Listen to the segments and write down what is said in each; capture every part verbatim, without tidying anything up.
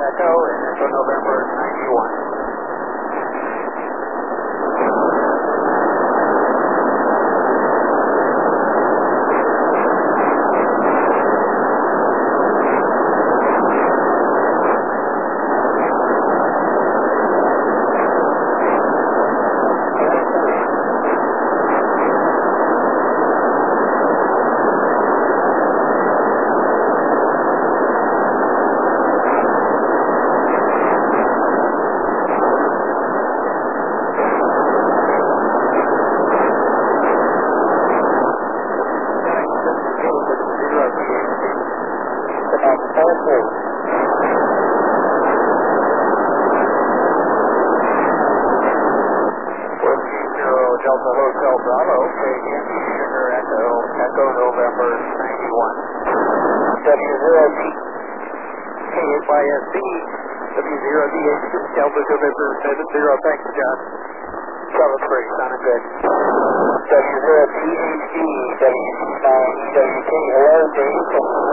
Echo and Echo November ninety-one. Delta Hotel Bravo, K Yankee Sugar Echo, Echo November ninety-one. W zero D, K H Y S B, W zero D H, Delta November seven zero, thanks John. seven three, sounded good. W zero T H D, W D nine E W K, hello Dave.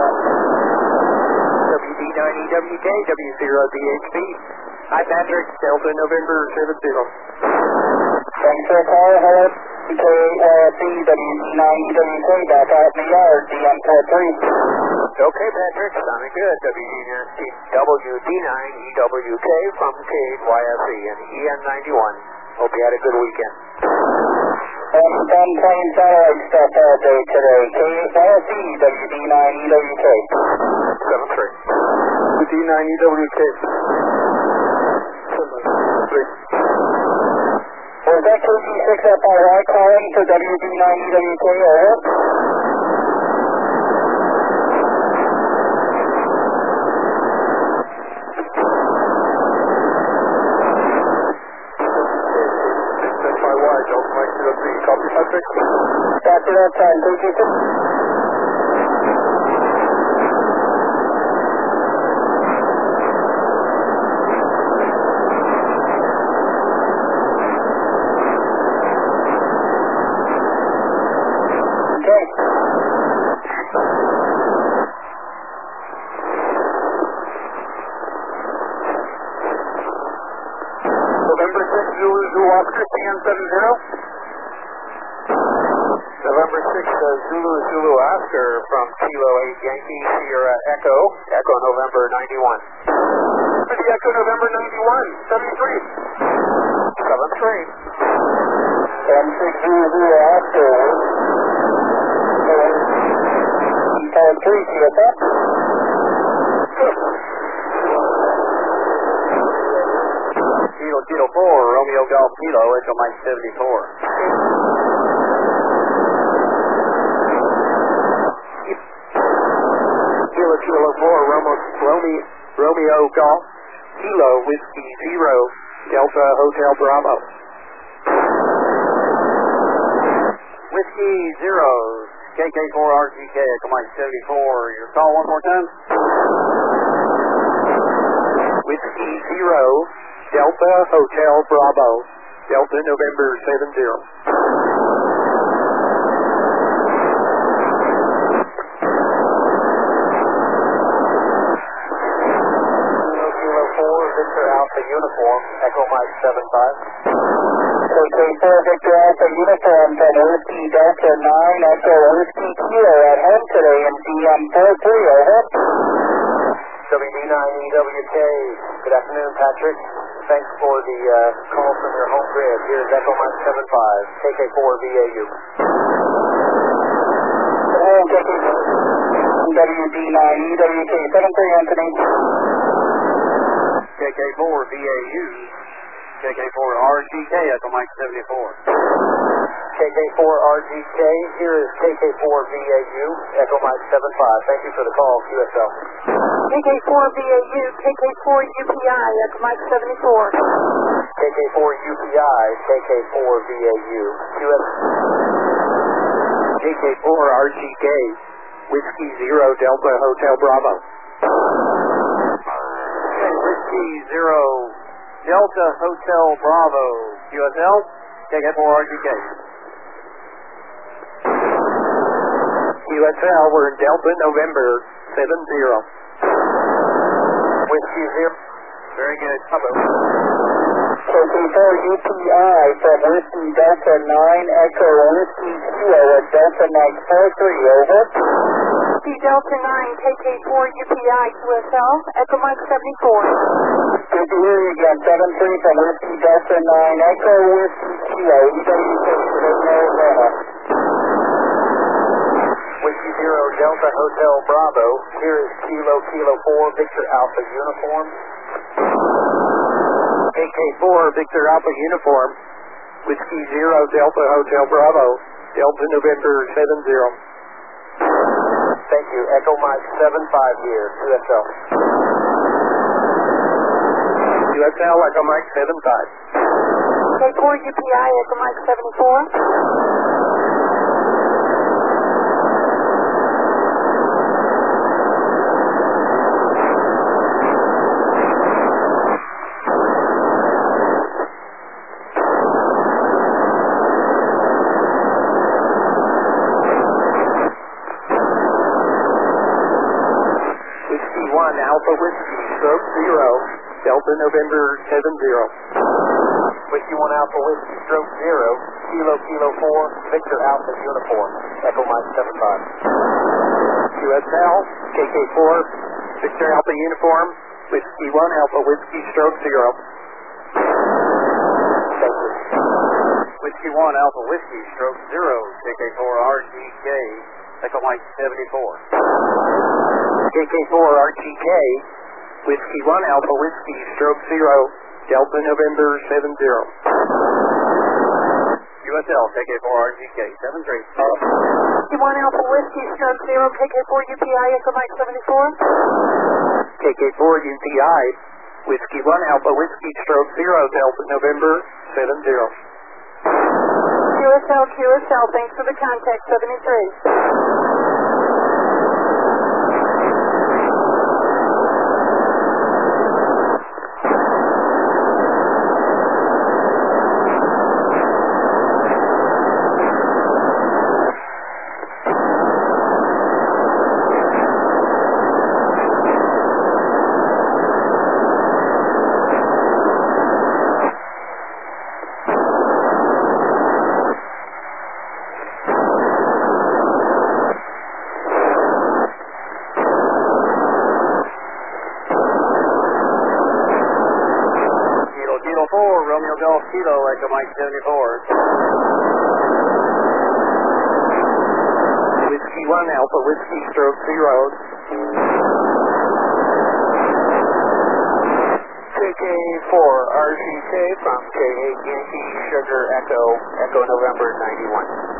W D nine E W K, W zero D H B. Hi Patrick, Delta November seven zero. Thanks for the call, hello, K L C, W D nine E W K, back out in the yard, D M four three. Okay, Patrick, sounding good, W D nine E W K from K Y S E and E N ninety-one. Hope you had a good weekend. I'm done playing satellite stuff all day today, K Y S E, W D nine E W K. seven three. W D nine E W K. seven three. Was that K G six F R Y calling for W D nine E W K, over? That's my wide, don't like to be copy Patrick. Copy that time, K G six. November sixth, Zulu Zulu Oscar, C N seven zero. November sixth, uh, Zulu Zulu Oscar from Kilo eight Yankee Sierra Echo, Echo November ninety-one. For the Echo November ninety-one, seven three. seven three. seven six Zulu Zulu Oscar. seven three, C S F. Kilo Kilo four, Romeo Golf Kilo, Echo Mike seventy-four. Kilo Kilo four, Romeo, Romeo, Romeo Golf Kilo, Whiskey zero, Delta Hotel Bravo. Whiskey zero, K K four R G K, Echo Mike seventy-four. Your call one more time. Whiskey zero, Delta Hotel Bravo, Delta November seven zero. Kilo four, Victor Alpha Uniform, Echo Mike seven five. K K four, Victor Alpha Uniform, from Whiskey Delta nine, Echo Whiskey Kilo at home today in D M four three, over. W D nine E W K, good afternoon Patrick. Thanks for the uh, call from your home grid. Here's Echo Mike seven five, K K four V A U. Hello, K K four, W D nine E W K, seven three Anthony. K K four V A U, K K four R G K, Echo Mike seventy-four. K K four R G K, here is K K four V A U, Echo Mike seven five. Thank you for the call, Q S L. K K four V A U, K K four U P I, Echo Mike seventy-four. K K four U P I, K K four V A U, Q S L. K K four R G K, Whiskey zero, Delta Hotel Bravo. Okay, Whiskey zero, Delta Hotel Bravo, Q S L, K K four R G K. Q S L, we're in Delta November seven zero. Whiskey zero. Very good. Hello. K K four U P I from Whiskey Delta nine Echo Whiskey Kilo at Delta Mike four three, over. Whiskey Delta nine K K four U P I Q S L, Echo Mike seventy-four. Good to hear you again, seven three from Whiskey Delta nine Echo Whiskey Kilo, E W six, Arizona. Whiskey Zero Delta Hotel Bravo, here is Kilo Kilo four Victor Alpha Uniform. K K four Victor Alpha Uniform, Whiskey Zero Delta Hotel Bravo, Delta November seven zero. Thank you. Echo Mike seven five here, Q S L. Q S L, Echo Mike seven five. K four U P I, Echo Mike seventy-four. one Alpha Whiskey, stroke zero, Delta November seven zero. Whiskey one Alpha Whiskey, stroke zero, Kilo Kilo four, Victor Alpha Uniform, Echo Mike seven five. Q S L, K K four, Victor Alpha Uniform, Whiskey one Alpha Whiskey, stroke zero. Thank you. Whiskey one Alpha Whiskey, stroke zero, K K four R G K, Echo Mike seventy-four. K K four R G K, Whiskey one Alpha Whiskey, stroke zero, Delta November seven zero. U S L, K K four R G K, seven three. Whiskey one Alpha Whiskey, stroke zero, K K four U P I, Echo Mike seventy-four. K K four U P I, Whiskey one Alpha Whiskey, stroke zero, Delta November seven zero. Q S L, Q S L, thanks for the contact, seventy-three. four, Romeo Golf Kilo, Echo Mike seventy-four. Whiskey one Alpha Whiskey, stroke zero. K K four R G K from K eight Yankee Sugar Echo, Echo November ninety-one.